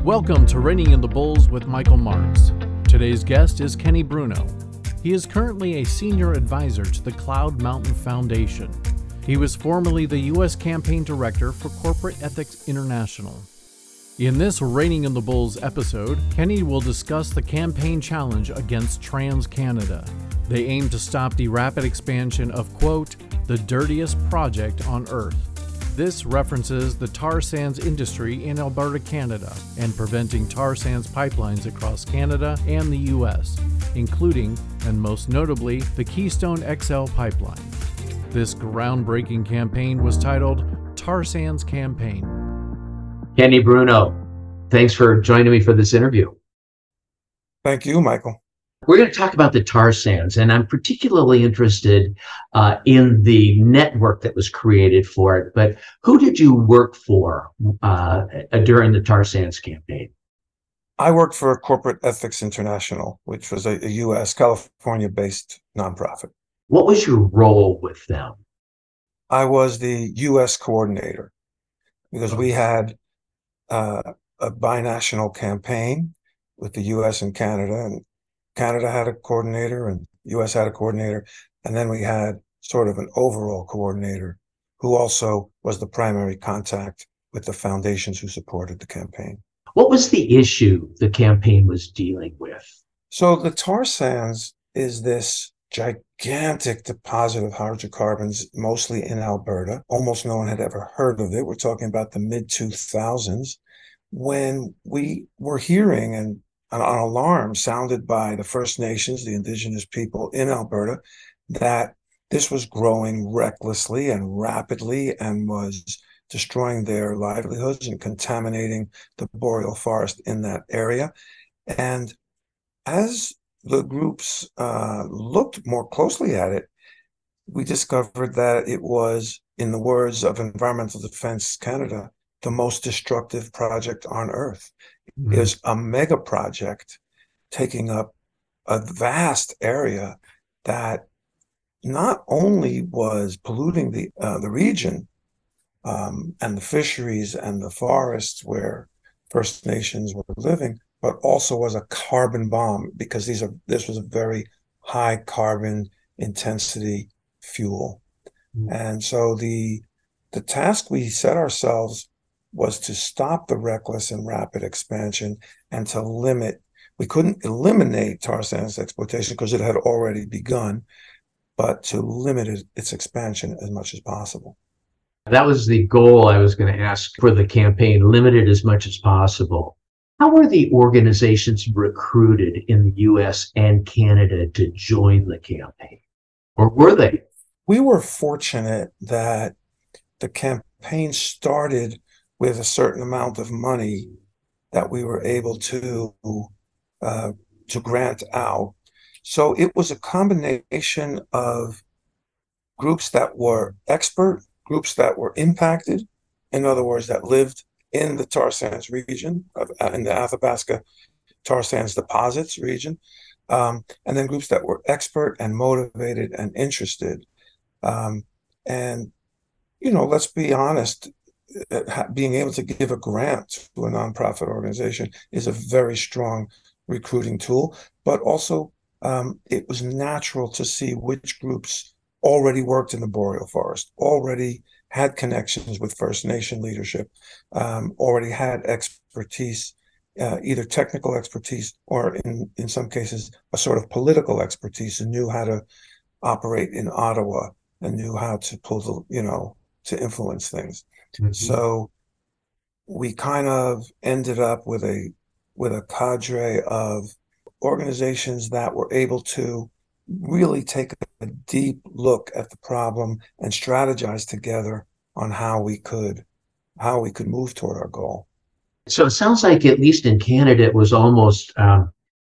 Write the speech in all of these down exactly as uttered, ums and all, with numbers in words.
Welcome to Reining in the Bulls with Michael Marks. Today's guest is Kenny Bruno. He is currently a senior advisor to the Cloud Mountain Foundation. He was formerly the U S campaign director for Corporate Ethics International. In this Reining in the Bulls episode, Kenny will discuss the campaign challenge against TransCanada. They aim to stop the rapid expansion of, quote, the dirtiest project on earth. This references the tar sands industry in Alberta, Canada, and preventing tar sands pipelines across Canada and the U S, including, and most notably, the Keystone X L pipeline. This groundbreaking campaign was titled Tar Sands Campaign. Kenny Bruno, thanks for joining me for this interview. Thank you, Michael. We're going to talk about the tar sands, and I'm particularly interested uh, in the network that was created for it. But who did you work for uh, during the tar sands campaign? I worked for Corporate Ethics International, which was a, a U S, California-based nonprofit. What was your role with them? I was the U S coordinator because we had uh, a binational campaign with the U S and Canada, and Canada had a coordinator and U S had a coordinator, and then we had sort of an overall coordinator who also was the primary contact with the foundations who supported the campaign. What was the issue the campaign was dealing with? So the tar sands is this gigantic deposit of hydrocarbons, mostly in Alberta. Almost no one had ever heard of it. We're talking about the mid two thousands, when we were hearing and an alarm sounded by the First Nations, the indigenous people in Alberta, that this was growing recklessly and rapidly and was destroying their livelihoods and contaminating the boreal forest in that area. And as the groups uh, looked more closely at it, we discovered that it was, in the words of Environmental Defence Canada, the most destructive project on Earth. Mm-hmm. It was a mega project taking up a vast area that not only was polluting the uh, the region um, and the fisheries and the forests where First Nations were living, but also was a carbon bomb, because these are this was a very high carbon intensity fuel. Mm-hmm. And so the the task we set ourselves was to stop the reckless and rapid expansion and to limit. We couldn't eliminate tar sands exploitation because it had already begun, but to limit it, its expansion as much as possible. That was the goal I was going to ask for the campaign, limit it as much as possible. How were the organizations recruited in the U S and Canada to join the campaign? Or were they? We were fortunate that the campaign started with a certain amount of money that we were able to uh, to grant out. So it was a combination of groups that were expert, groups that were impacted, in other words, that lived in the tar sands region, of, uh, in the Athabasca tar sands deposits region, um, and then groups that were expert and motivated and interested. Um, and, you know, let's be honest, being able to give a grant to a nonprofit organization is a very strong recruiting tool, but also um, it was natural to see which groups already worked in the boreal forest, already had connections with First Nation leadership, um, already had expertise, uh, either technical expertise or in, in some cases, a sort of political expertise, and knew how to operate in Ottawa and knew how to pull the, you know, to influence things. Mm-hmm. So we kind of ended up with a with a cadre of organizations that were able to really take a deep look at the problem and strategize together on how we could how we could move toward our goal. So it sounds like, at least in Canada, it was almost um,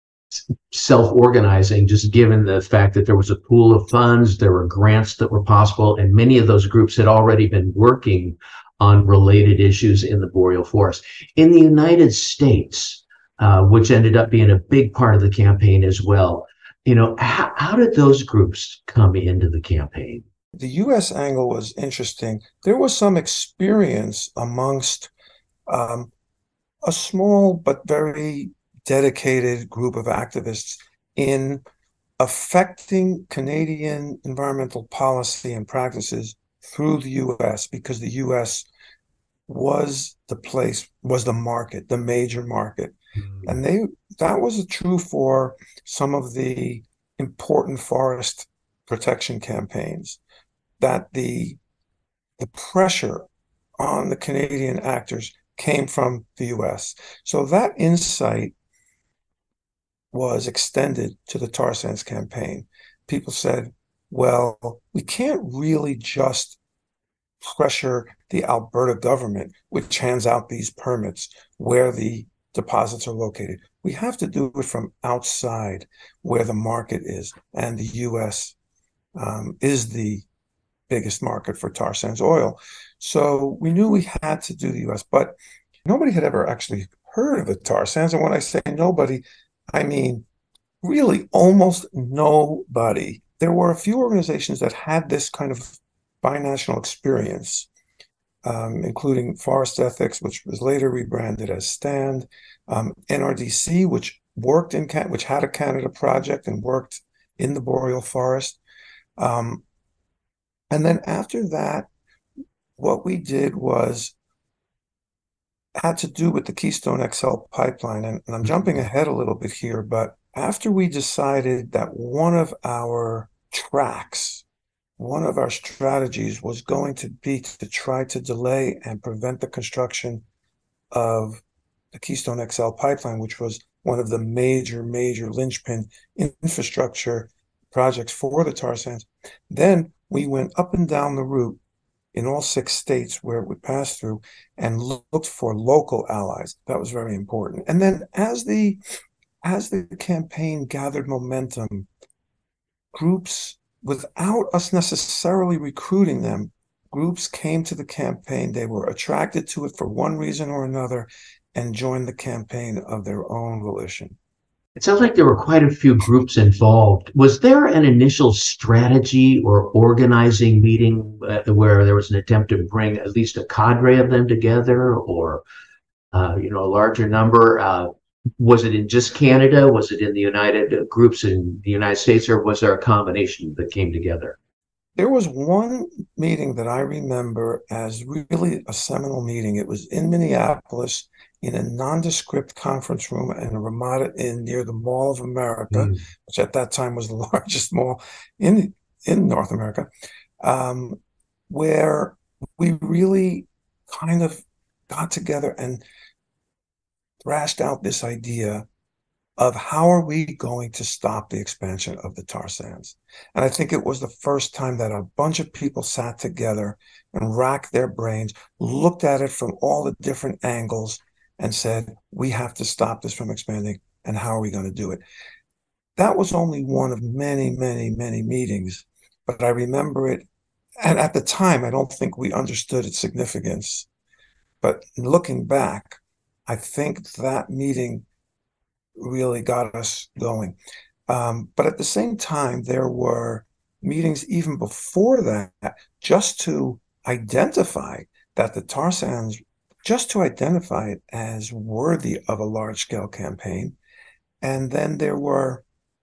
self-organizing, just given the fact that there was a pool of funds, there were grants that were possible, and many of those groups had already been working on related issues in the boreal forest. In the United States, uh, which ended up being a big part of the campaign as well, you know, how, how did those groups come into the campaign? The U S angle was interesting. There was some experience amongst um, a small but very dedicated group of activists in affecting Canadian environmental policy and practices through the U S, because the U S was the place, was the market, the major market. And they that was true for some of the important forest protection campaigns, that the the pressure on the Canadian actors came from the U S. So that insight was extended to the tar sands campaign. People said, well, we can't really just pressure the Alberta government, which hands out these permits where the deposits are located. We have to do it from outside where the market is. And the U S um, is the biggest market for tar sands oil. So we knew we had to do the U S, but nobody had ever actually heard of the tar sands. And when I say nobody, I mean really almost nobody. There were a few organizations that had this kind of binational experience, um, including Forest Ethics, which was later rebranded as STAND, um, N R D C, which worked in Can- which had a Canada project and worked in the boreal forest. Um, and then after that, what we did was had to do with the Keystone X L pipeline. And, and I'm jumping ahead a little bit here, but after we decided that one of our tracks, one of our strategies was going to be to try to delay and prevent the construction of the Keystone X L pipeline, which was one of the major, major linchpin infrastructure projects for the tar sands. Then we went up and down the route in all six states where it would pass through and looked for local allies. That was very important. And then as the as the campaign gathered momentum, groups, without us necessarily recruiting them, groups came to the campaign. They were attracted to it for one reason or another and joined the campaign of their own volition. It sounds like there were quite a few groups involved. Was there an initial strategy or organizing meeting uh, where there was an attempt to bring at least a cadre of them together, or uh, you know, a larger number? Uh, was it in just Canada? Was it in the United uh, groups in the United States, or was there a combination that came together? There was one meeting that I remember as really a seminal meeting. It was in Minneapolis in a nondescript conference room in a Ramada Inn near the Mall of America, mm. which at that time was the largest mall in, in North America, um, where we really kind of got together and thrashed out this idea of how are we going to stop the expansion of the tar sands. And I think it was the first time that a bunch of people sat together and racked their brains, looked at it from all the different angles and said, we have to stop this from expanding, and how are we going to do it? That was only one of many, many, many meetings, but I remember it. And at the time, I don't think we understood its significance. But looking back, I think that meeting really got us going. Um, but at the same time, there were meetings even before that just to identify that the tar sands, just to identify it as worthy of a large-scale campaign. And then there were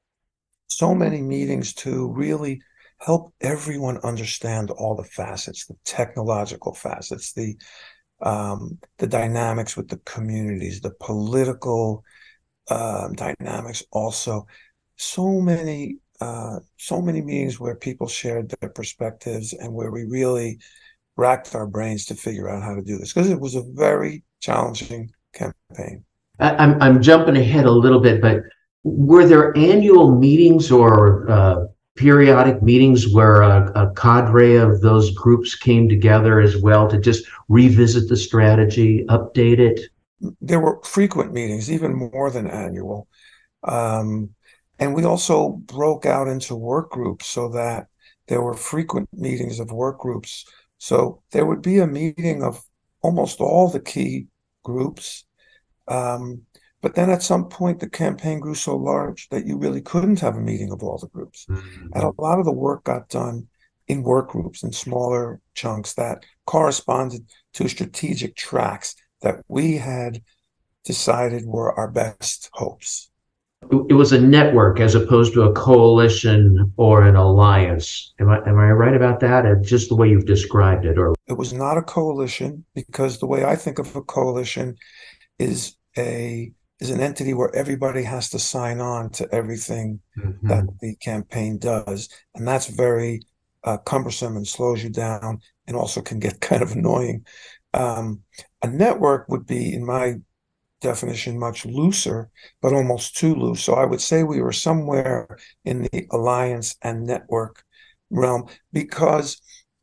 so many meetings to really help everyone understand all the facets, the technological facets, the um, the dynamics with the communities, the political uh, dynamics also. So many, uh, so many meetings where people shared their perspectives and where we really racked our brains to figure out how to do this, because it was a very challenging campaign. I, I'm I'm jumping ahead a little bit, but were there annual meetings or uh, periodic meetings where a, a cadre of those groups came together as well to just revisit the strategy, update it? There were frequent meetings, even more than annual. Um, and we also broke out into work groups so that there were frequent meetings of work groups. So there would be a meeting of almost all the key groups. Um, but then at some point, the campaign grew so large that you really couldn't have a meeting of all the groups. Mm-hmm. And a lot of the work got done in work groups, in smaller chunks that corresponded to strategic tracks that we had decided were our best hopes. It was a network as opposed to a coalition or an alliance. Am I am I right about that? And just the way you've described it, or It was not a coalition, because the way I think of a coalition is a is an entity where everybody has to sign on to everything mm-hmm. that the campaign does, and that's very uh, cumbersome and slows you down, and also can get kind of annoying. Um, a network would be, in my definition, much looser, but almost too loose. So I would say we were somewhere in the alliance and network realm, because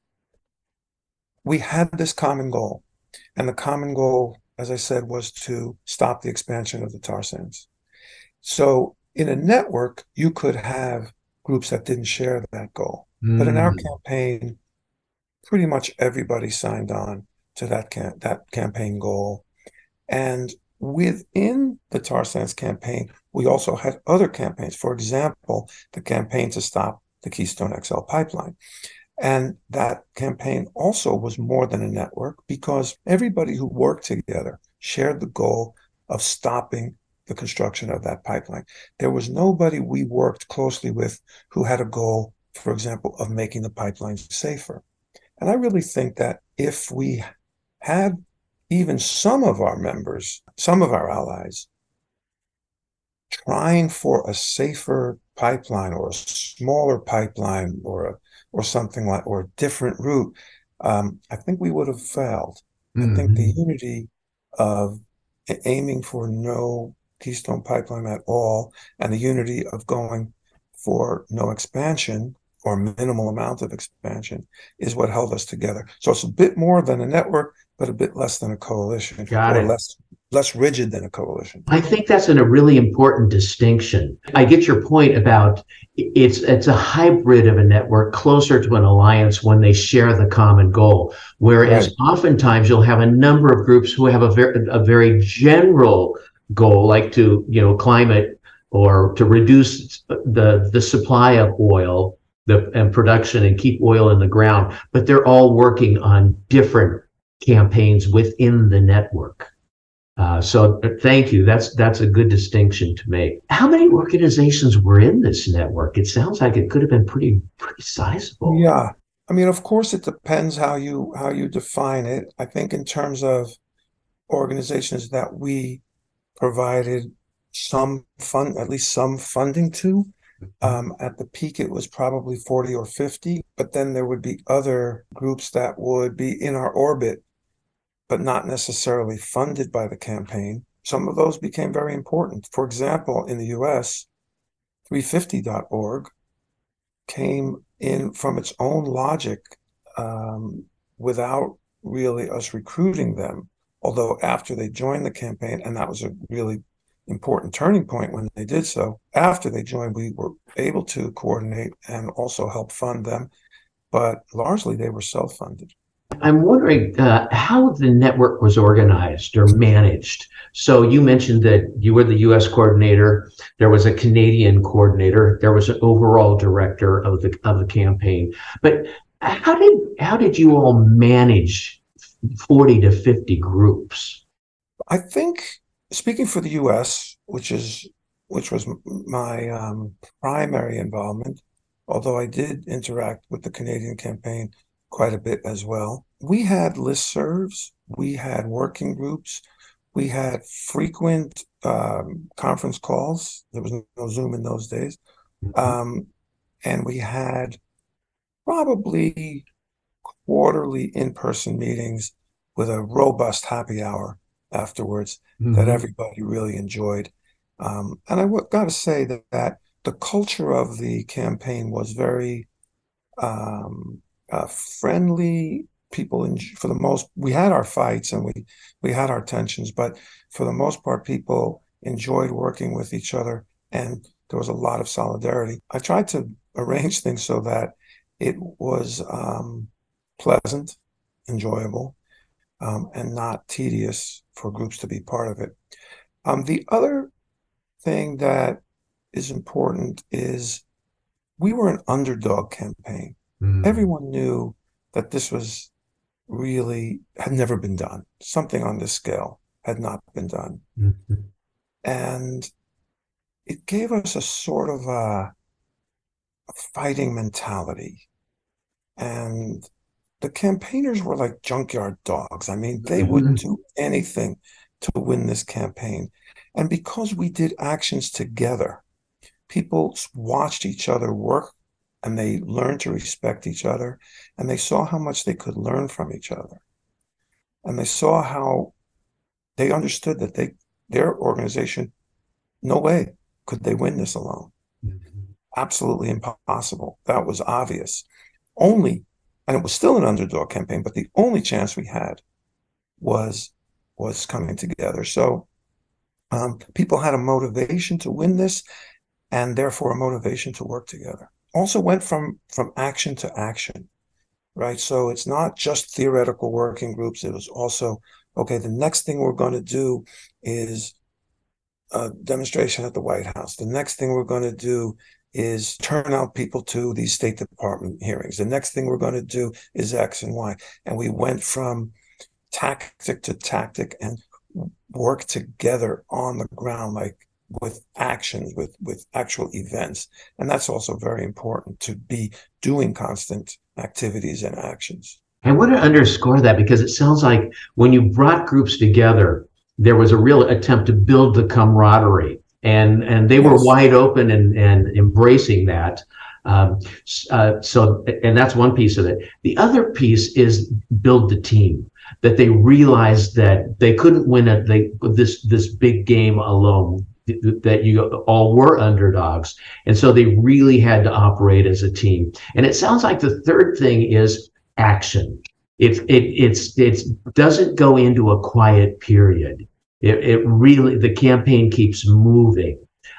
we had this common goal. And the common goal, as I said, was to stop the expansion of the tar sands. So in a network, you could have groups that didn't share that goal. Mm. But in our campaign, pretty much everybody signed on to that, cam- that campaign goal. And within the tar sands campaign, we also had other campaigns. For example, the campaign to stop the Keystone X L pipeline. And that campaign also was more than a network, because everybody who worked together shared the goal of stopping the construction of that pipeline. There was nobody we worked closely with who had a goal, for example, of making the pipeline safer. And I really think that if we had even some of our members, some of our allies, trying for a safer pipeline or a smaller pipeline or a or something like, or a different route, um, I think we would have failed. Mm-hmm. I think the unity of aiming for no Keystone Pipeline at all, and the unity of going for no expansion or minimal amount of expansion, is what held us together. So it's a bit more than a network, but a bit less than a coalition. Got or it. less less rigid than a coalition. I think that's an, a really important distinction. I get your point about it's it's a hybrid of a network, closer to an alliance when they share the common goal. Whereas right. oftentimes you'll have a number of groups who have a very a very general goal, like to you know climate or to reduce the the supply of oil the and production and keep oil in the ground, but they're all working on different campaigns within the network. Uh, so thank you. That's that's a good distinction to make. How many organizations were in this network? It sounds like it could have been pretty pretty sizable. Yeah, I mean, of course, it depends how you how you define it. I think in terms of organizations that we provided some fund, at least some funding to, um, at the peak it was probably forty or fifty. But then there would be other groups that would be in our orbit, but not necessarily funded by the campaign. Some of those became very important. For example, in the U S, three fifty dot org came in from its own logic, um, without really us recruiting them. Although after they joined the campaign, and that was a really important turning point when they did so, after they joined, we were able to coordinate and also help fund them, but largely they were self-funded. I'm wondering uh, how the network was organized or managed. So you mentioned that you were the U S coordinator. There was a Canadian coordinator. There was an overall director of the of the campaign. But how did how did you all manage forty to fifty groups? I think, speaking for the U S, which is which was my um, primary involvement, although I did interact with the Canadian campaign quite a bit as well. We had listservs, we had working groups, we had frequent um, conference calls. There was no Zoom in those days. Mm-hmm. Um, and we had probably quarterly in-person meetings with a robust happy hour afterwards, mm-hmm. that everybody really enjoyed. Um, and I w- got to say that, that the culture of the campaign was very um, Uh, friendly. People, in, for the most, we had our fights and we we had our tensions, but for the most part, people enjoyed working with each other, and there was a lot of solidarity. I tried to arrange things so that it was um, pleasant, enjoyable, um, and not tedious for groups to be part of it. Um, the other thing that is important is we were an underdog campaign. Mm. Everyone knew that this was really, had never been done, something on this scale. had not been done. Mm-hmm. And it gave us a sort of a, a fighting mentality. And the campaigners were like junkyard dogs. I mean, they would do anything to win this campaign. And because we did actions together, people watched each other work and they learned to respect each other, and they saw how much they could learn from each other. And they saw how they understood that they their organization, no way could they win this alone. Mm-hmm. Absolutely impossible. That was obvious. Only, and it was still an underdog campaign, but the only chance we had was was coming together. So um, people had a motivation to win this, and therefore a motivation to work together. Also went from from action to action, right? So it's not just theoretical working groups. It was also, okay, the next thing we're going to do is a demonstration at the White House. The next thing we're going to do is turn out people to these State Department hearings. The next thing we're going to do is X and Y. And we went from tactic to tactic and work together on the ground, like with actions, with, with actual events. And that's also very important, to be doing constant activities and actions. I want to underscore that, because it sounds like when you brought groups together, there was a real attempt to build the camaraderie, and and they were Yes. wide open and and embracing that. Um, uh, so, and that's one piece of it. The other piece is build the team. That they realized that they couldn't win at they this this big game alone. That you all were underdogs, and so they really had to operate as a team. And it sounds like the third thing is action. It it it's it's doesn't go into a quiet period. It, it really, the campaign keeps moving,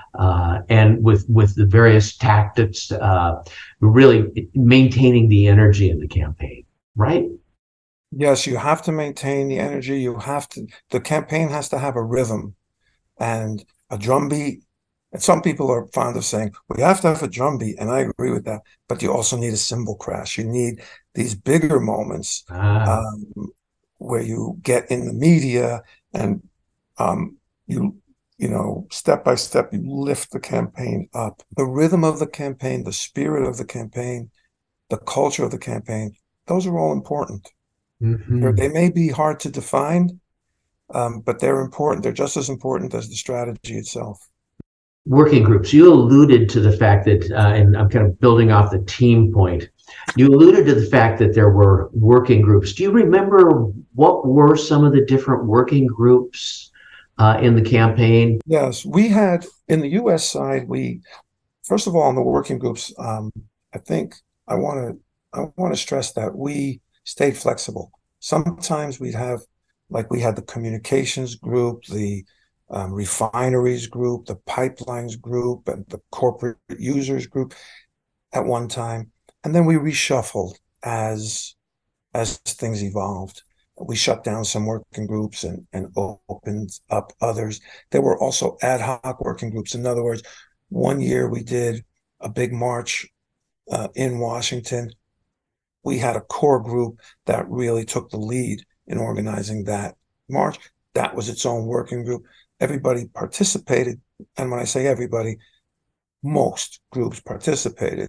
uh, and with with the various tactics, uh, really maintaining the energy in the campaign, right? Yes, you have to maintain the energy. You have to, the campaign has to have a rhythm and a drum beat. And some people are fond of saying, we have to have a drum beat, and I agree with that. But you also need a cymbal crash. You need these bigger moments Ah. um, where you get in the media and um, you, you know, step by step, you lift the campaign up. The rhythm of the campaign, the spirit of the campaign, the culture of the campaign, those are all important. Mm-hmm. They may be hard to define, um, but they're important. They're just as important as the strategy itself. Working groups. You alluded to the fact that, uh, and I'm kind of building off the team point. You alluded to the fact that there were working groups. Do you remember what were some of the different working groups uh, in the campaign? Yes, we had, in the U S side, we, first of all, in the working groups, um, I think I want to I want to stress that we stayed flexible. Sometimes we'd have, like we had the communications group, the um, refineries group, the pipelines group, and the corporate users group at one time. And then we reshuffled as as things evolved. We shut down some working groups and, and opened up others. There were also ad hoc working groups. In other words, one year we did a big march uh, in Washington. We had a core group that really took the lead in organizing that march. That was its own working group. Everybody participated. And when I say everybody, most groups participated.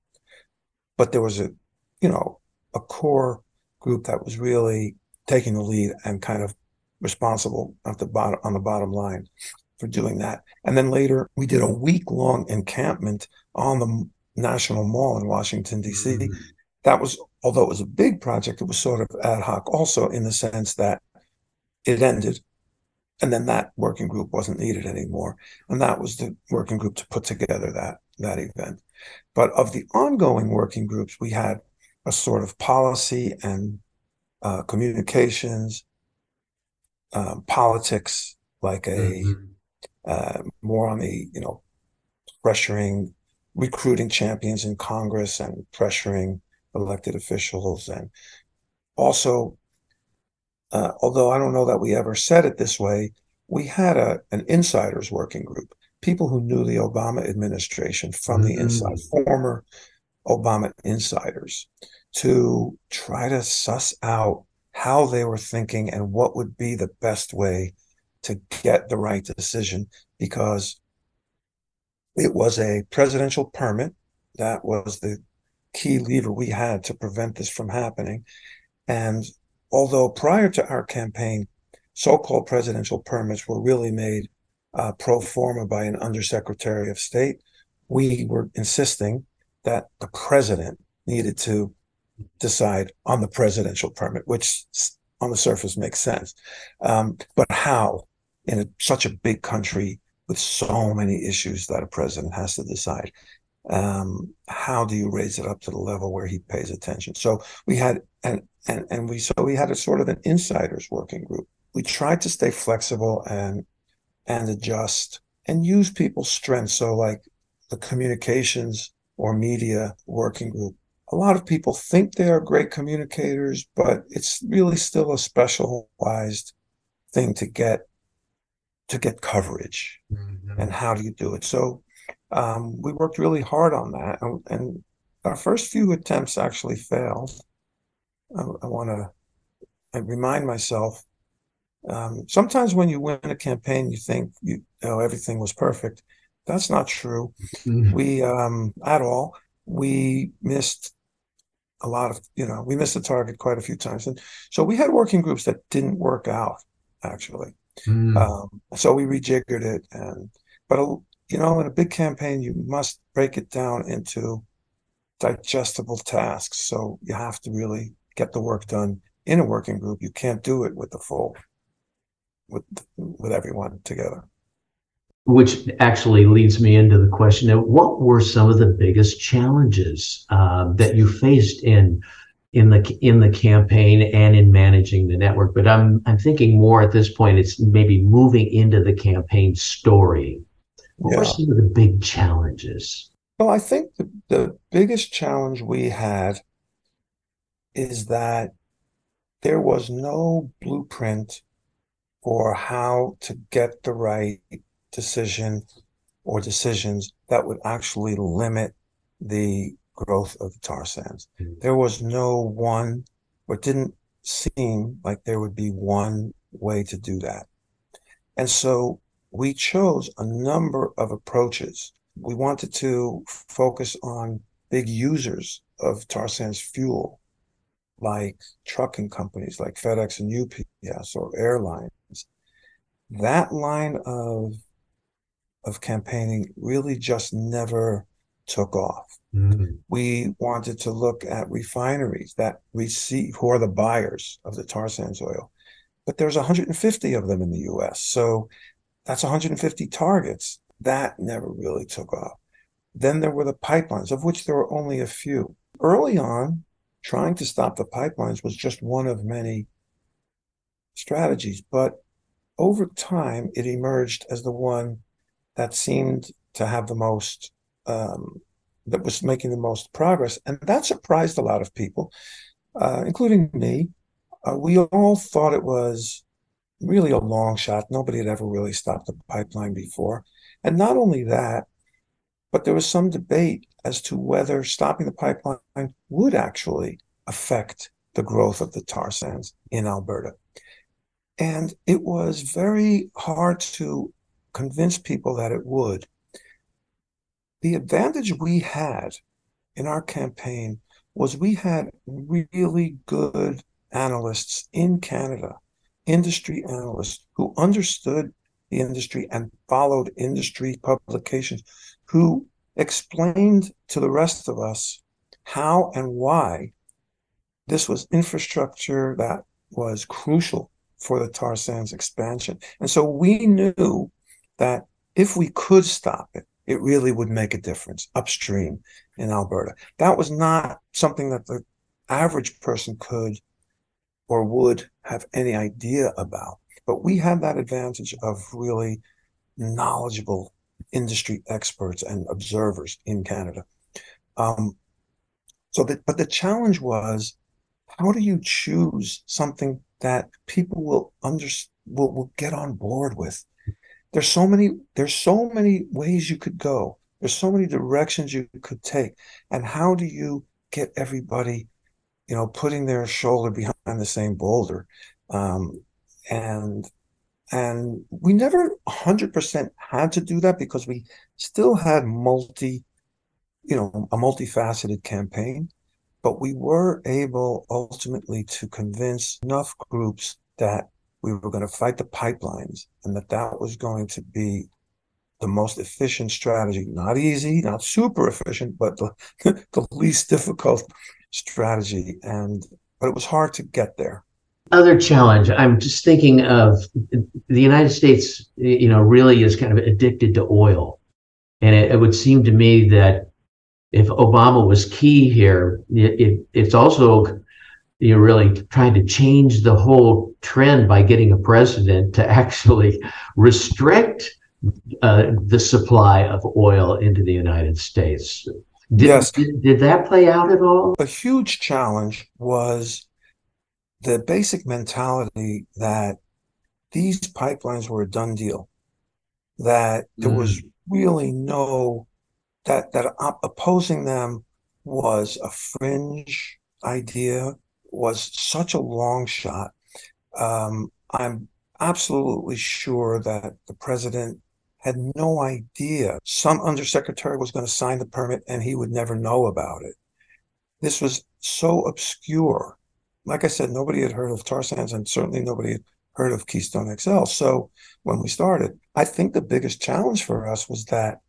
But there was a, you know, a core group that was really taking the lead and kind of responsible at the bottom, on the bottom line for doing that. And then later we did a week-long encampment on the National Mall in Washington, D C. Mm-hmm. That was, although it was a big project, it was sort of ad hoc also, in the sense that it ended and then that working group wasn't needed anymore. And that was the working group to put together that, that event. But of the ongoing working groups, we had a sort of policy and uh, communications, um, politics, like a mm-hmm. uh, more on the, you know, pressuring, recruiting champions in Congress and pressuring elected officials. And also, uh, although I don't know that we ever said it this way, we had a an insiders working group, people who knew the Obama administration from mm-hmm. the inside, former Obama insiders, to try to suss out how how they were thinking and what would be the best way to get the right decision, because it was a presidential permit. That was the key lever we had to prevent this from happening. And although prior to our campaign, so-called presidential permits were really made uh, pro forma by an undersecretary of state, we were insisting that the president needed to decide on the presidential permit, which on the surface makes sense. Um, but how, in a, such a big country with so many issues that a president has to decide, um, how do you raise it up to the level where he pays attention? So we had, and and and we so we had a sort of an insiders working group. We tried to stay flexible and and adjust and use people's strengths. So like the communications or media working group, a lot of people think they are great communicators, but it's really still a specialized thing to get to get coverage. Mm-hmm. And how do you do it? So um, we worked really hard on that, and, and our first few attempts actually failed. I, I want to remind myself, um, sometimes when you win a campaign, you think you, you know everything was perfect. That's not true. Mm-hmm. We um, at all. We missed a lot of, you know, we missed the target quite a few times. And so we had working groups that didn't work out, actually. Mm. Um, so we rejiggered it. And, but, you know, in a big campaign, you must break it down into digestible tasks. So you have to really get the work done in a working group. You can't do it with the full, with, with everyone together. Which actually leads me into the question of what were some of the biggest challenges uh, that you faced in in the in the campaign and in managing the network? But I'm I'm thinking more at this point, it's maybe moving into the campaign story. What yeah. were some of the big challenges? Well, I think the, the biggest challenge we had is that there was no blueprint for how to get the right decision or decisions that would actually limit the growth of the tar sands. Mm-hmm. There was no one, or it didn't seem like there would be one way to do that. And so we chose a number of approaches. We wanted to focus on big users of tar sands fuel, like trucking companies like FedEx and U P S, or airlines. That line of of campaigning really just never took off. Mm-hmm. We wanted to look at refineries that receive, who are the buyers of the tar sands oil, but there's one hundred fifty of them in the U S. So that's one hundred fifty targets. That never really took off. Then there were the pipelines, of which there were only a few. Early on, trying to stop the pipelines was just one of many strategies, but over time, it emerged as the one that seemed to have the most, um, that was making the most progress. And that surprised a lot of people, uh, including me. Uh, we all thought it was really a long shot. Nobody had ever really stopped the pipeline before. And not only that, but there was some debate as to whether stopping the pipeline would actually affect the growth of the tar sands in Alberta. And it was very hard to convince people that it would. The advantage we had in our campaign was we had really good analysts in Canada, industry analysts who understood the industry and followed industry publications, who explained to the rest of us how and why this was infrastructure that was crucial for the tar sands expansion. And so we knew that if we could stop it, it really would make a difference upstream in Alberta. That was not something that the average person could or would have any idea about. But we had that advantage of really knowledgeable industry experts and observers in Canada. Um, so that, but the challenge was, how do you choose something that people will under will, will get on board with? There's so many, there's so many ways you could go. There's so many directions you could take. And how do you get everybody you know, putting their shoulder behind the same boulder. Um, and and we never one hundred percent had to do that because we still had multi, you know, a multifaceted campaign, but we were able ultimately to convince enough groups that we were going to fight the pipelines and that that was going to be the most efficient strategy. Not easy, not super efficient, but the, the least difficult strategy. And but it was hard to get there. Other challenge, I'm just thinking of the United States, you know, really is kind of addicted to oil. And it, it would seem to me that if Obama was key here, it, it, it's also, you're really trying to change the whole trend by getting a president to actually restrict uh, the supply of oil into the United States. Did, Yes. Did, did that play out at all? A huge challenge was the basic mentality that these pipelines were a done deal, that there was really no, that, that op- opposing them was a fringe idea, was such a long shot. Um, I'm absolutely sure that the president had no idea some undersecretary was going to sign the permit and he would never know about it. This was so obscure. Like I said, nobody had heard of tar sands, and certainly nobody had heard of Keystone X L. So when we started, I think the biggest challenge for us was that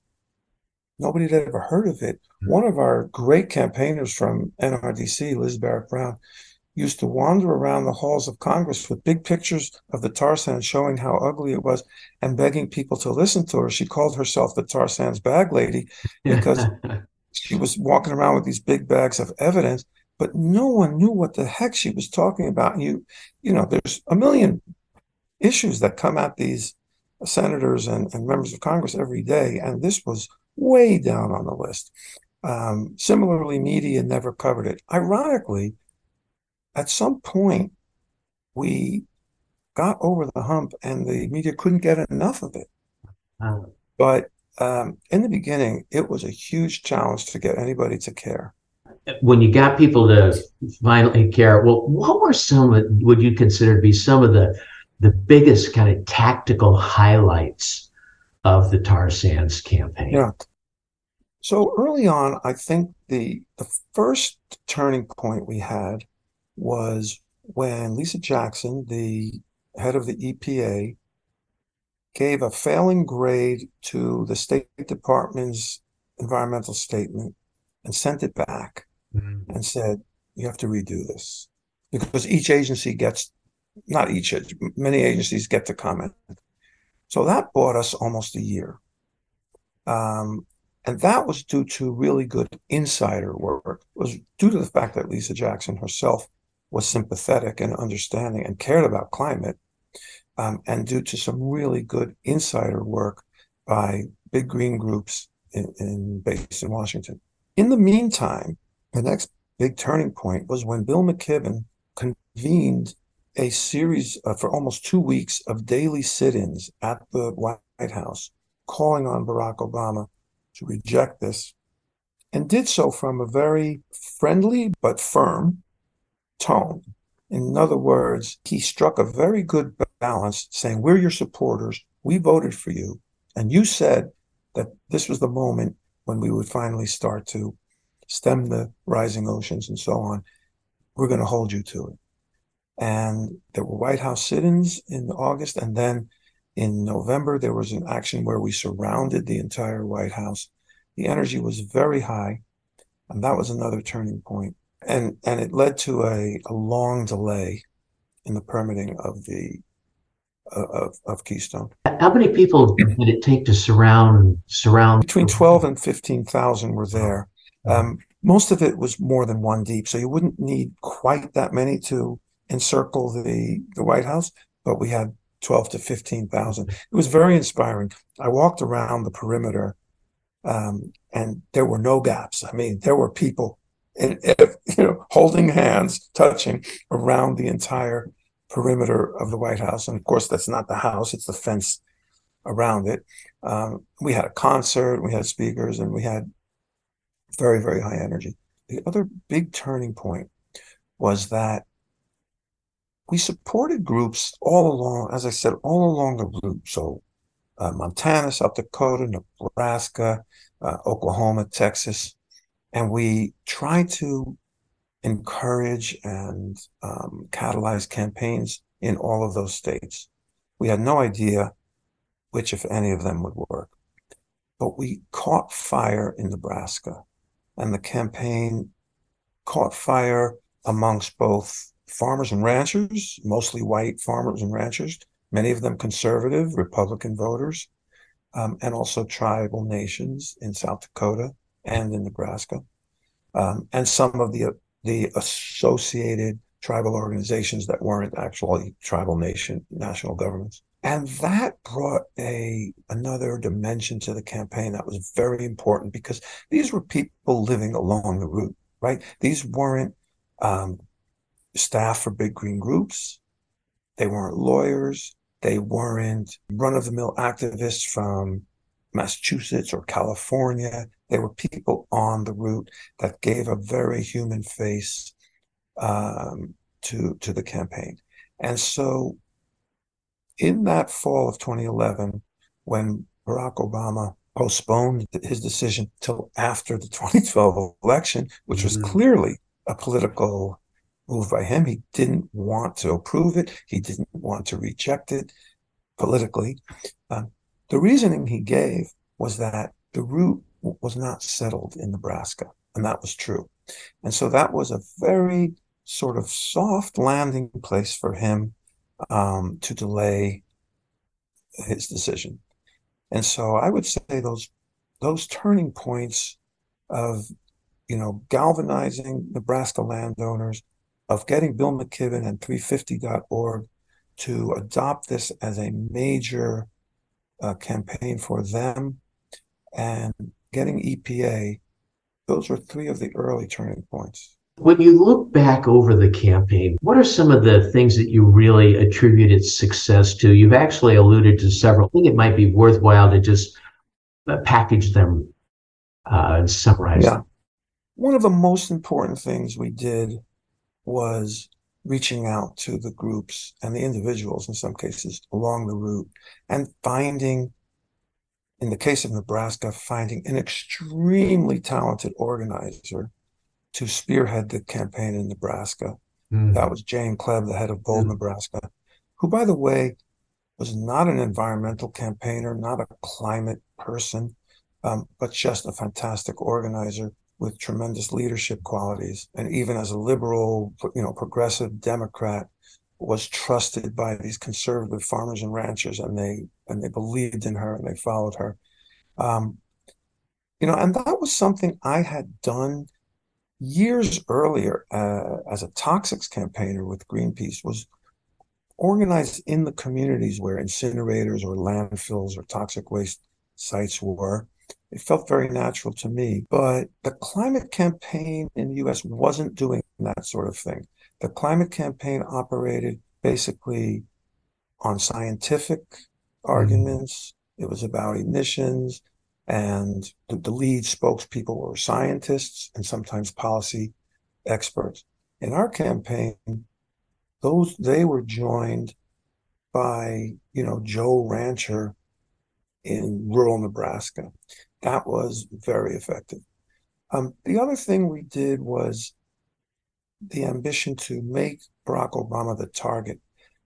nobody had ever heard of it. One of our great campaigners from N R D C, Liz Barrett Brown, used to wander around the halls of Congress with big pictures of the tar sands showing how ugly it was and begging people to listen to her. She called herself the tar sands bag lady because she was walking around with these big bags of evidence, but no one knew what the heck she was talking about. And you, you know, there's a million issues that come at these senators and, and members of Congress every day, and this was way down on the list. Um, similarly, media never covered it. Ironically, at some point, we got over the hump and the media couldn't get enough of it. Wow. But um, in the beginning, it was a huge challenge to get anybody to care. When you got people to finally care, well, what were some of, would you consider to be some of the the biggest kind of tactical highlights of the tar sands campaign? Yeah. So early on, I think the the first turning point we had was when Lisa Jackson, the head of the E P A, gave a failing grade to the State Department's environmental statement and sent it back mm-hmm. and said, you have to redo this. Because each agency gets, not each, many agencies get to comment. So that bought us almost a year. Um, and that was due to really good insider work. It was due to the fact that Lisa Jackson herself was sympathetic and understanding and cared about climate. Um, and due to some really good insider work by big green groups in, in based in Washington. In the meantime, the next big turning point was when Bill McKibben convened a series of, for almost two weeks of daily sit-ins at the White House, calling on Barack Obama to reject this, and did so from a very friendly but firm tone. In other words, he struck a very good balance, saying, we're your supporters, we voted for you, and you said that this was the moment when we would finally start to stem the rising oceans and so on. We're going to hold you to it. And there were White House sit-ins in August, and then in November, there was an action where we surrounded the entire White House. The energy was very high, and that was another turning point. And and it led to a, a long delay in the permitting of the uh, of of Keystone. How many people did it take to surround surround? Between twelve and fifteen thousand were there. Um, most of it was more than one deep, so you wouldn't need quite that many to encircle the the White House. But we had twelve to fifteen thousand. It was very inspiring. I walked around the perimeter, um, and there were no gaps. I mean, there were people. And, you know, holding hands, touching around the entire perimeter of the White House. And of course, that's not the house, it's the fence around it. Um, we had a concert, we had speakers, and we had very, very high energy. The other big turning point was that we supported groups all along, as I said, all along the route. So uh, Montana, South Dakota, Nebraska, uh, Oklahoma, Texas. And we tried to encourage and um, catalyze campaigns in all of those states. We had no idea which, if any of them, would work. But we caught fire in Nebraska, and the campaign caught fire amongst both farmers and ranchers, mostly white farmers and ranchers, many of them conservative Republican voters, um, and also tribal nations in South Dakota and in Nebraska, um, and some of the the associated tribal organizations that weren't actually tribal nation national governments. And that brought a another dimension to the campaign that was very important, because these were people living along the route, right? These weren't um, staff for big green groups. They weren't lawyers. They weren't run-of-the-mill activists from Massachusetts or California. They were people on the route that gave a very human face um, to, to the campaign. And so in that fall of twenty eleven, when Barack Obama postponed his decision till after the twenty twelve election, which was Mm-hmm. clearly a political move by him, he didn't want to approve it. He didn't want to reject it politically. Um, the reasoning he gave was that the route was not settled in Nebraska, and that was true. And so that was a very sort of soft landing place for him um, to delay his decision. And so I would say those those turning points of, you know, galvanizing Nebraska landowners, of getting Bill McKibben and three fifty dot org to adopt this as a major uh, campaign for them, and getting E P A, those were three of the early turning points. When you look back over the campaign, what are some of the things that you really attribute its success to? You've actually alluded to several. I think it might be worthwhile to just package them uh, and summarize Yeah. them. One of the most important things we did was reaching out to the groups and the individuals, in some cases, along the route, and finding, in the case of Nebraska, finding an extremely talented organizer to spearhead the campaign in Nebraska. Mm. That was Jane Klebb, the head of Bold, mm. Nebraska, who, by the way, was not an environmental campaigner, not a climate person, um, but just a fantastic organizer with tremendous leadership qualities. And even as a liberal, you know, progressive Democrat, was trusted by these conservative farmers and ranchers, and they and they believed in her and they followed her. Um, you know, and that was something I had done years earlier uh, as a toxics campaigner with Greenpeace, was organized in the communities where incinerators or landfills or toxic waste sites were. It felt very natural to me, but the climate campaign in the U S wasn't doing that sort of thing. The climate campaign operated basically on scientific arguments. Mm-hmm. It was about emissions, and the, the lead spokespeople were scientists and sometimes policy experts. In our campaign, those they were joined by, you know, Joe Rancher in rural Nebraska. That was very effective. Um, the other thing we did was the ambition to make Barack Obama the target.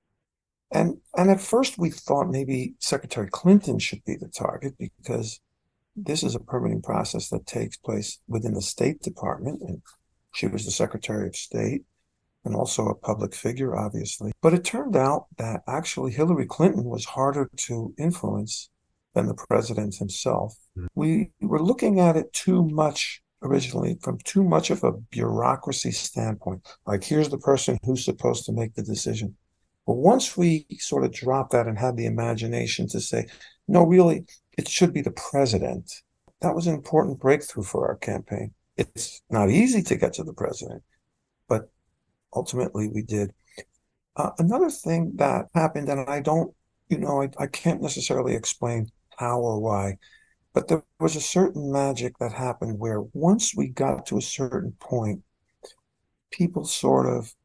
And, and at first we thought maybe Secretary Clinton should be the target, because this is a permitting process that takes place within the State Department, and she was the Secretary of State and also a public figure, obviously. But it turned out that actually Hillary Clinton was harder to influence than the president himself. Mm-hmm. We were looking at it too much originally from too much of a bureaucracy standpoint. Like, here's the person who's supposed to make the decision. But once we sort of dropped that and had the imagination to say, no, really, it should be the president, that was an important breakthrough for our campaign. It's not easy to get to the president, but ultimately we did. Uh, another thing that happened, and I don't, you know, I, I can't necessarily explain how or why, but there was a certain magic that happened where once we got to a certain point, people sort of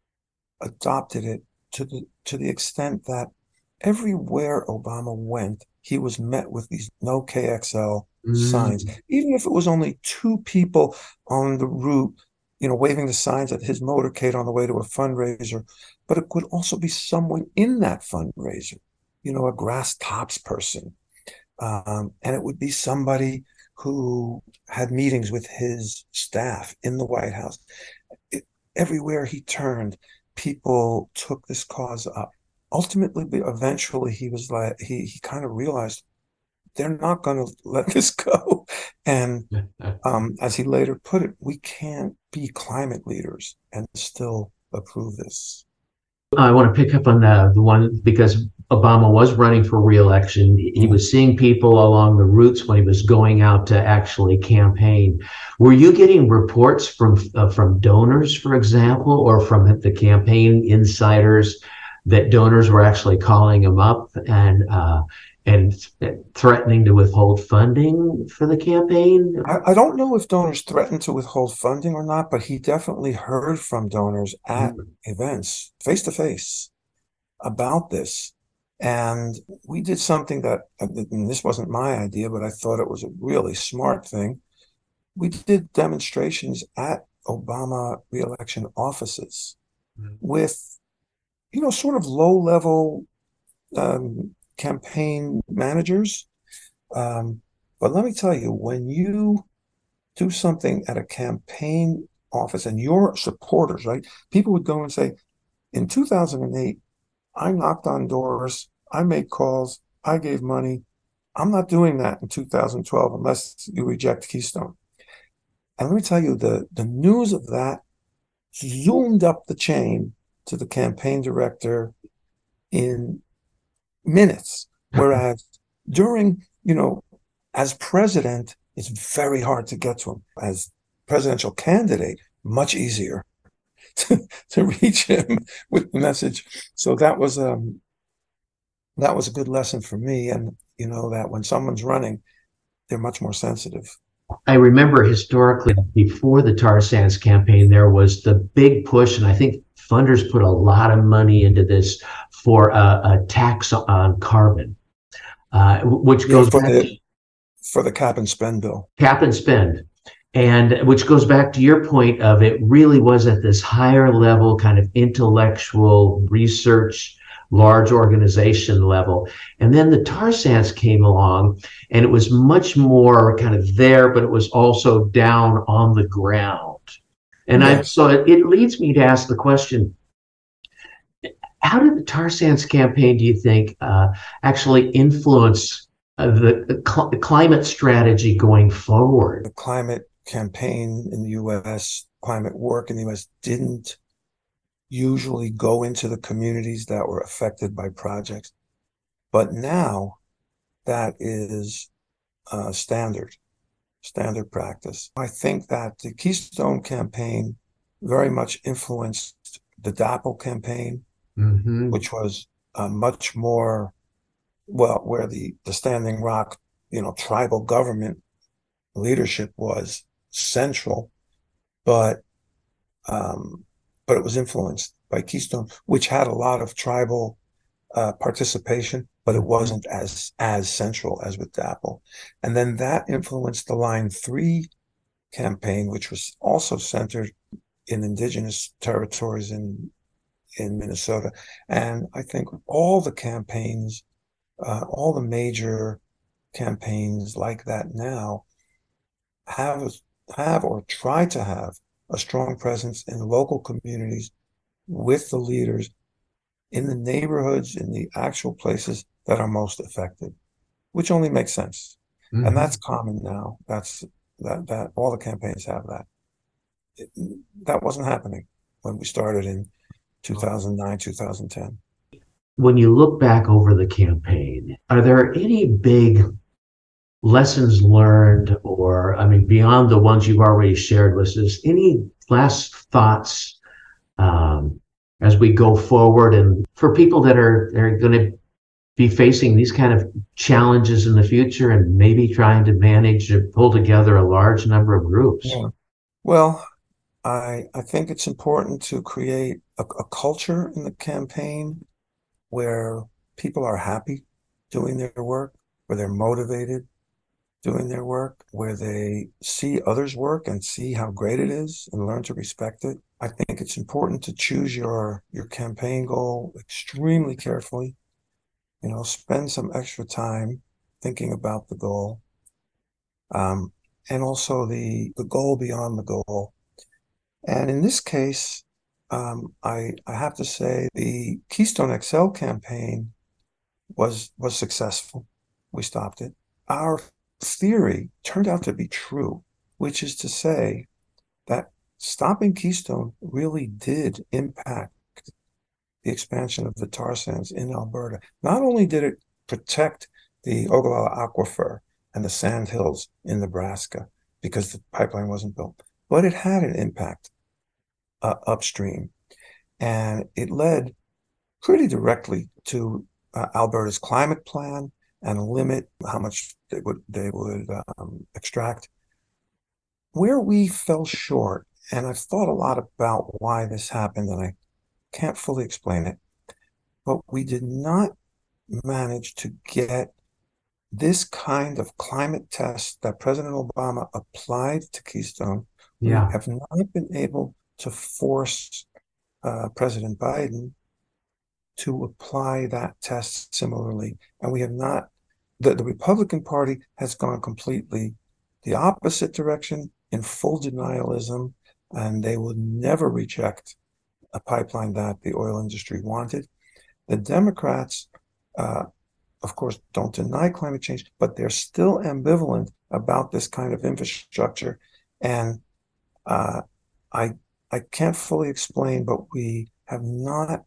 adopted it to the to the extent that everywhere Obama went, he was met with these no K X L signs, Mm. even if it was only two people on the route, you know, waving the signs at his motorcade on the way to a fundraiser. But it could also be someone in that fundraiser, you know, a grass tops person. Um, and it would be somebody who had meetings with his staff in the White House. It, everywhere he turned, people took this cause up. Ultimately, eventually, he was like, he, he kind of realized they're not going to let this go. And um, as he later put it, we can't be climate leaders and still approve this. I want to pick up on the, the one because Obama was running for re-election. He was seeing people along the routes when he was going out to actually campaign. Were you getting reports from uh, from donors, for example, or from the campaign insiders that donors were actually calling him up and uh, and threatening to withhold funding for the campaign? I, I don't know if donors threatened to withhold funding or not, but he definitely heard from donors at mm. events, face to face, about this. And we did something that, and this wasn't my idea, but I thought it was a really smart thing. We did demonstrations at Obama re-election offices mm. with, you know, sort of low-level um, campaign managers. Um, but let me tell you, when you do something at a campaign office and your supporters, right, people would go and say, in two thousand eight, I knocked on doors, I made calls, I gave money. I'm not doing that in two thousand twelve unless you reject Keystone. And let me tell you, the, the news of that zoomed up the chain to the campaign director in minutes. Whereas during, you know, as president, it's very hard to get to him. As presidential candidate, much easier to, to reach him with the message. So that was um that was a good lesson for me. And you know that when someone's running, they're much more sensitive. I remember historically before the tar sands campaign, there was the big push, and I think funders put a lot of money into this for a, a tax on carbon, uh, which goes yeah, for back the, to, for the cap and spend bill. Cap and spend. And which goes back to your point of it really was at this higher level kind of intellectual research, large organization level. And then the tar sands came along and it was much more kind of there, but it was also down on the ground. And yes. I, so it, it leads me to ask the question, how did the tar sands campaign, do you think, uh, actually influence uh, the, the, cl- the climate strategy going forward? The climate campaign in the U S, climate work in the U S didn't usually go into the communities that were affected by projects. But now that is uh, standard, standard practice. I think that the Keystone campaign very much influenced the DAPL campaign, mm-hmm. which was uh, much more, well, where the, the Standing Rock, you know, tribal government leadership was central, but um, but it was influenced by Keystone, which had a lot of tribal uh, participation, but it wasn't as as central as with DAPL. And then that influenced the Line three campaign, which was also centered in indigenous territories in in Minnesota. And I think all the campaigns, uh, all the major campaigns like that now have have or try to have a strong presence in local communities with the leaders in the neighborhoods, in the actual places that are most affected, which only makes sense. Mm-hmm. And that's common now. That's that that all the campaigns have that. It, that wasn't happening when we started in two thousand nine, two thousand ten. When you look back over the campaign, are there any big lessons learned, or, I mean, beyond the ones you've already shared with us, any last thoughts um, as we go forward, and for people that are, are going to be facing these kind of challenges in the future and maybe trying to manage or pull together a large number of groups? Yeah. Well, I I think it's important to create a, a culture in the campaign where people are happy doing their work, where they're motivated doing their work, where they see others' work and see how great it is and learn to respect it. I think it's important to choose your your campaign goal extremely carefully. You know, spend some extra time thinking about the goal, um, and also the the goal beyond the goal. And in this case, um, I I have to say the Keystone X L campaign was was successful. We stopped it. Our theory turned out to be true, which is to say that stopping Keystone really did impact the expansion of the tar sands in Alberta. Not only did it protect the Ogallala Aquifer and the sand hills in Nebraska because the pipeline wasn't built, but it had an impact uh, upstream. And it led pretty directly to uh, Alberta's climate plan and a limit how much they would they would um, extract. Where we fell short, and I've thought a lot about why this happened, and I can't fully explain it, but we did not manage to get this kind of climate test that President Obama applied to Keystone. We Yeah. have not been able to force uh, President Biden to apply that test similarly. And we have not, the, the Republican Party has gone completely the opposite direction in full denialism, and they will never reject a pipeline that the oil industry wanted. The Democrats, uh, of course, don't deny climate change, but they're still ambivalent about this kind of infrastructure. And uh, I I can't fully explain, but we have not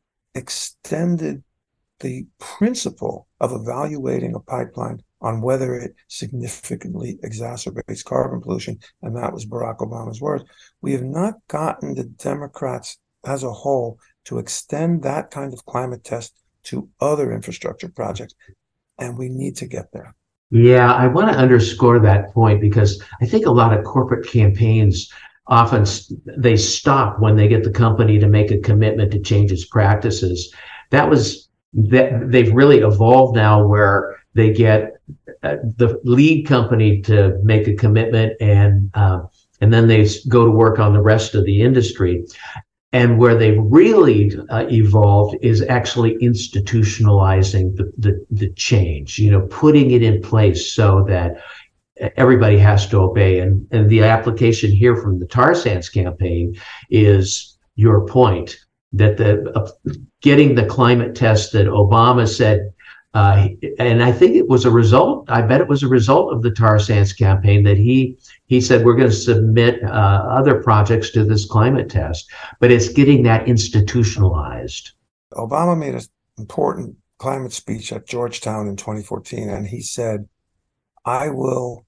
extended the principle of evaluating a pipeline on whether it significantly exacerbates carbon pollution, and that was Barack Obama's words. We have not gotten the Democrats as a whole to extend that kind of climate test to other infrastructure projects, and we need to get there. Yeah, I want to underscore that point because I think a lot of corporate campaigns often they stop when they get the company to make a commitment to change its practices. That was that they've really evolved now where they get uh, the lead company to make a commitment and uh, and then they go to work on the rest of the industry. And where they've really uh, evolved is actually institutionalizing the, the, the change, you know, putting it in place so that everybody has to obey. And, and the application here from the tar sands campaign is your point that the uh, getting the climate test that Obama said, uh, and I think it was a result, I bet it was a result of the tar sands campaign that he he said, we're going to submit uh, other projects to this climate test, but it's getting that institutionalized. Obama made an important climate speech at Georgetown in twenty fourteen, and he said, I will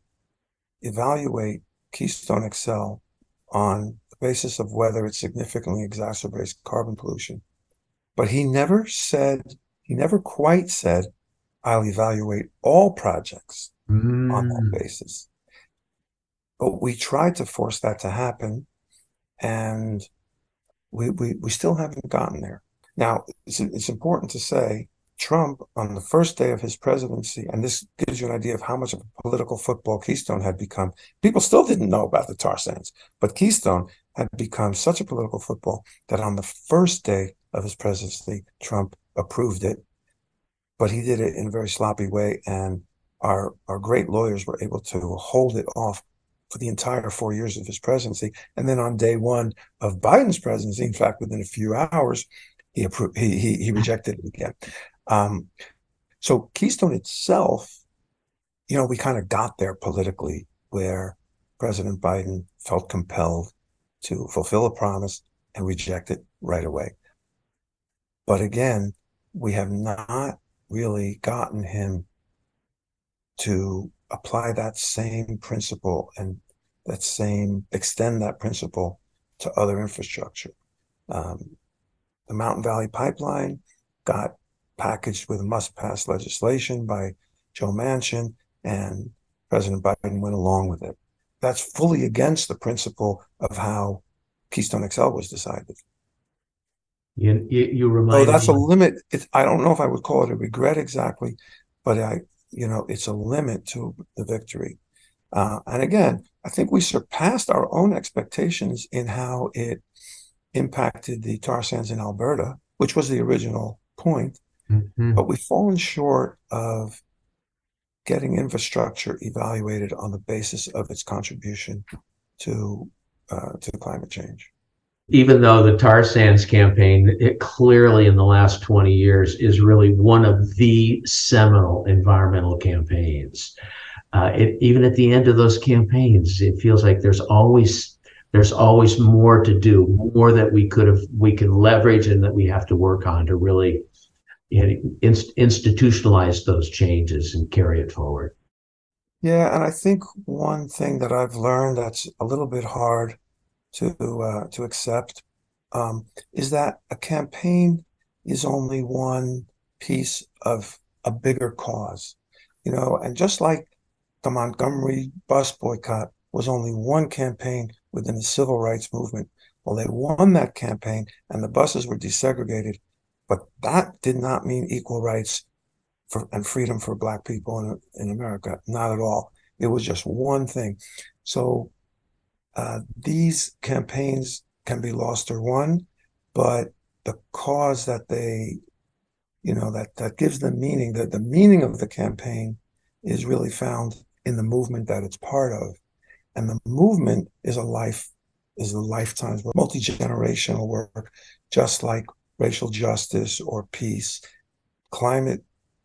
evaluate Keystone X L on the basis of whether it significantly exacerbates carbon pollution. But he never said, he never quite said, I'll evaluate all projects mm. on that basis. But we tried to force that to happen, and we we, we still haven't gotten there. Now, it's, it's important to say, Trump, on the first day of his presidency, and this gives you an idea of how much of a political football Keystone had become. People still didn't know about the tar sands, but Keystone had become such a political football that on the first day of his presidency, Trump approved it, but he did it in a very sloppy way, and our, our great lawyers were able to hold it off for the entire four years of his presidency. And then on day one of Biden's presidency, in fact, within a few hours, he approved, he, he, he rejected it again. Um, so Keystone itself, you know, we kind of got there politically where President Biden felt compelled to fulfill a promise and reject it right away. But again, we have not really gotten him to apply that same principle and that same, extend that principle to other infrastructure. Um, the Mountain Valley Pipeline got packaged with must-pass legislation by Joe Manchin, and President Biden went along with it. That's fully against the principle of how Keystone X L was decided. You, you, you remind Oh, that's me. a limit. It, I don't know if I would call it a regret exactly, but I, you know, it's a limit to the victory. Uh, and again, I think we surpassed our own expectations in how it impacted the tar sands in Alberta, which was the original point. Mm-hmm. But we've fallen short of getting infrastructure evaluated on the basis of its contribution to uh, to climate change. Even though the tar sands campaign, it clearly in the last twenty years is really one of the seminal environmental campaigns. Uh, it, even at the end of those campaigns, it feels like there's always there's always more to do, more that we could have we can leverage and that we have to work on to really, you know, inst- institutionalize those changes and carry it forward. Yeah, and I think one thing that I've learned that's a little bit hard to uh, to accept um, is that a campaign is only one piece of a bigger cause, you know, and just like the Montgomery bus boycott was only one campaign within the civil rights movement. Well, they won that campaign and the buses were desegregated, but that did not mean equal rights for and freedom for Black people in, in America. Not at all. It was just one thing. So uh, these campaigns can be lost or won, but the cause that they, you know, that, that gives them meaning, that the meaning of the campaign is really found in the movement that it's part of. And the movement is a life, is a lifetime's work, multi-generational work, just like racial justice or peace. Climate,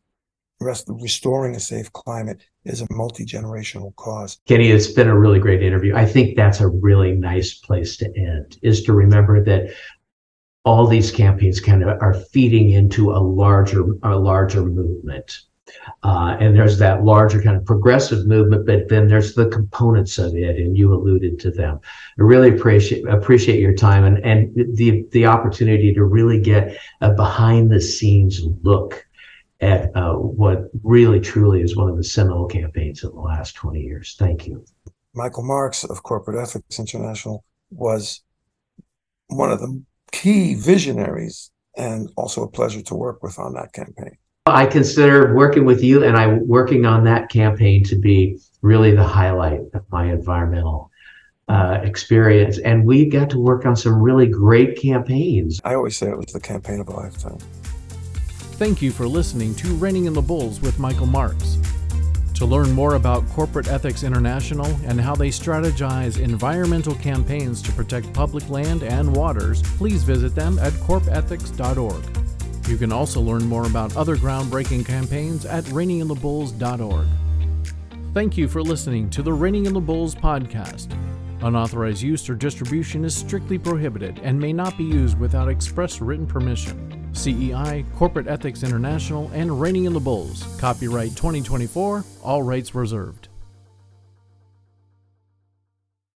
rest, restoring a safe climate is a multi-generational cause. Kenny, it's been a really great interview. I think that's a really nice place to end, is to remember that all these campaigns kind of are feeding into a larger, a larger movement. Uh, and there's that larger kind of progressive movement, but then there's the components of it, and you alluded to them. I really appreciate appreciate your time and, and the the opportunity to really get a behind the scenes look at uh, what really truly is one of the seminal campaigns of the last twenty years. Thank you. Michael Marks of Corporate Ethics International was one of the key visionaries and also a pleasure to work with on that campaign. I consider working with you and I working on that campaign to be really the highlight of my environmental uh, experience. And we got to work on some really great campaigns. I always say it was the campaign of a lifetime. Thank you for listening to Reining in the Bulls with Michael Marks. To learn more about Corporate Ethics International and how they strategize environmental campaigns to protect public land and waters, please visit them at corp ethics dot org. You can also learn more about other groundbreaking campaigns at reining in the bulls dot org. Thank you for listening to the Reining in the Bulls podcast. Unauthorized use or distribution is strictly prohibited and may not be used without express written permission. C E I, Corporate Ethics International, and Reining in the Bulls. Copyright twenty twenty-four, all rights reserved.